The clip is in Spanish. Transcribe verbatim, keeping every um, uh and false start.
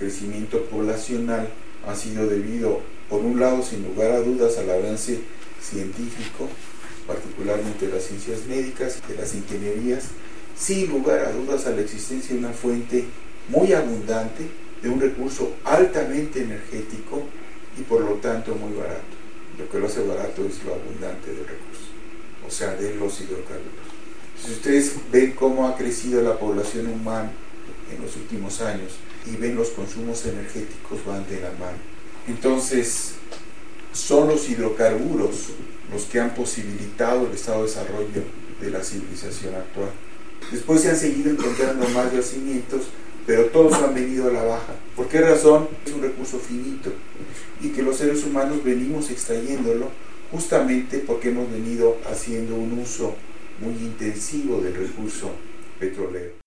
crecimiento poblacional ha sido debido, por un lado, sin lugar a dudas, al avance científico, particularmente de las ciencias médicas y de las ingenierías, sin lugar a dudas a la existencia de una fuente muy abundante, de un recurso altamente energético y por lo tanto muy barato. Lo que lo hace barato es lo abundante del recurso, o sea, de los hidrocarburos. Si ustedes ven cómo ha crecido la población humana en los últimos años y ven los consumos energéticos, van de la mano. Entonces, son los hidrocarburos los que han posibilitado el estado de desarrollo de la civilización actual. Después se han seguido encontrando más yacimientos, pero todos han venido a la baja. ¿Por qué razón? Es un recurso finito y que los seres humanos venimos extrayéndolo justamente porque hemos venido haciendo un uso muy intensivo del recurso petrolero.